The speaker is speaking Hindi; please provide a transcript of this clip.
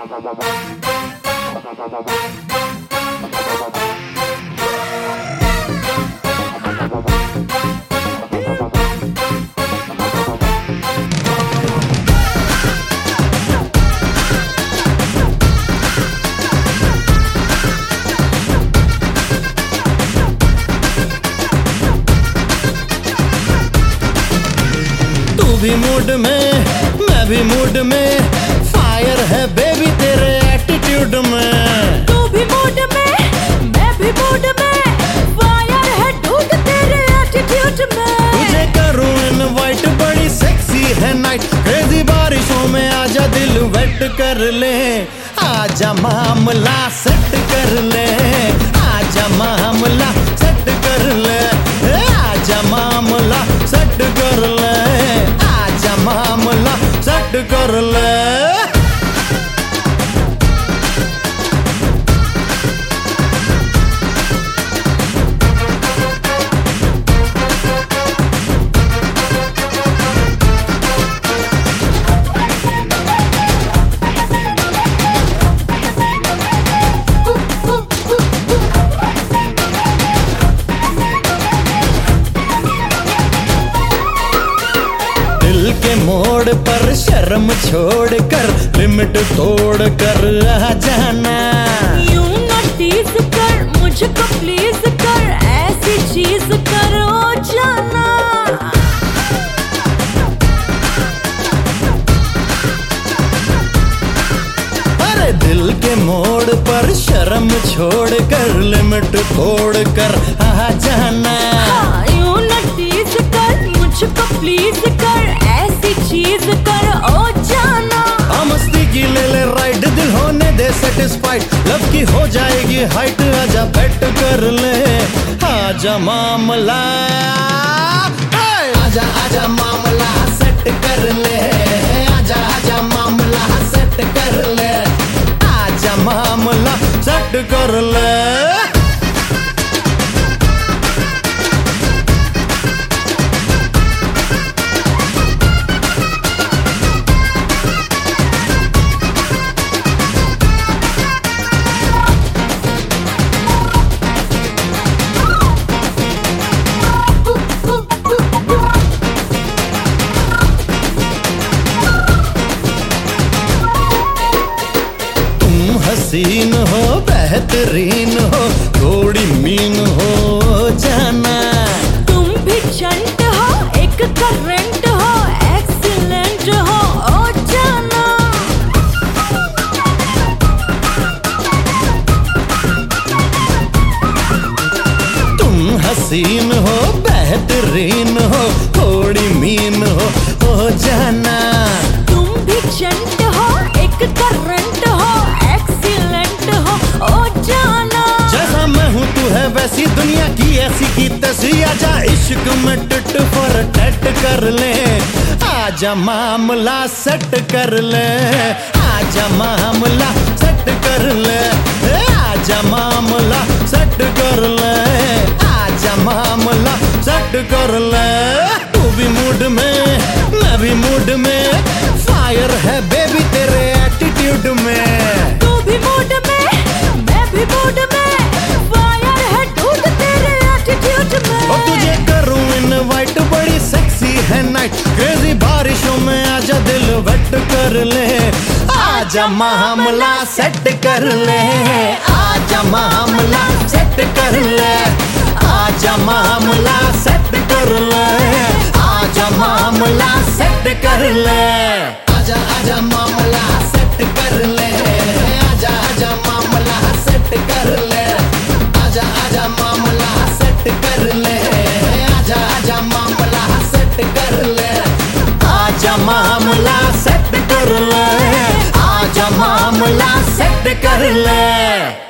भी मूड में मैं भी मूड में, फायर है बेबी तेरे एटीट्यूड में। तू भी मूड में मैं भी मूड में, फायर है डूड तेरे एटीट्यूड में। तुझे करूं इनवाइट, बड़ी सेक्सी है नाइट, क्रेजी बारिशों में आजा दिल वेट कर ले, आजा मामला सेट कर ले, आजा मामला सेट कर ले, आजा मामला सेट कर ले, आजा मामला सेट कर ले। के मोड़ पर शर्म छोड़ कर, लिमिट तोड़ कर आ जाना। यूं न टीज कर मुझको प्लीज कर, ऐसी चीज करो जाना। अरे दिल के मोड़ पर शर्म छोड़ कर, लिमिट तोड़ कर आ जाना। हाँ, यूं न टीज कर मुझको प्लीज कर, ऐसी चीज कर ओ जाना। मस्ती की ले ले राइड, दिल होने दे सेटिस्फाइड, लव की हो जाएगी हाइट, आजा बेट कर ले, आजा मामला, आजा आजा मामला सेट कर ले, आजा आजा मामला सेट कर ले, आजा मामला सेट कर ले। हसीन हो बेहतरीन हो, थोड़ी मीन हो जाना। तुम भी चंट हो, एक करंट हो, एक्सीलेंट हो ओ जाना। तुम हसीन हो बेहतरीन हो, थोड़ी मीन हो जाना। तुम भी चंट हो, एक करंट हो, जैसा मैं हूँ तू है वैसी, दुनिया की ऐसी की तैसी, आजा इश्क में टिट फॉर टैट कर ले, आजा मामला सेट कर ले, आजा मामला सेट कर ले, आजा मामला सेट कर ले, आजा मामला सेट कर ले। तू भी मूड में मैं भी मूड में, फायर है बेबी तेरे एटीट्यूड में। तू भी मूड में मैं भी मूड में, फायर है डूड तेरे एटीट्यूड में। और तुझे करूं इनवाइट, बड़ी सेक्सी है नाइट, क्रेजी बारिशों में आजा दिल वेट कर ले, आजा मामला सेट कर ले, आजा मामला सेट कर ले, आजा मामला सेट कर ले, आजा मामला सेट कर ले, आजा आजा मामला सेट कर ले, आजा आजा मामला सेट कर ले, आजा आजा मामला सेट कर ले, आजा आजा मामला सेट कर ले, आजा मामला सेट कर ले, आजा मामला सेट कर ले।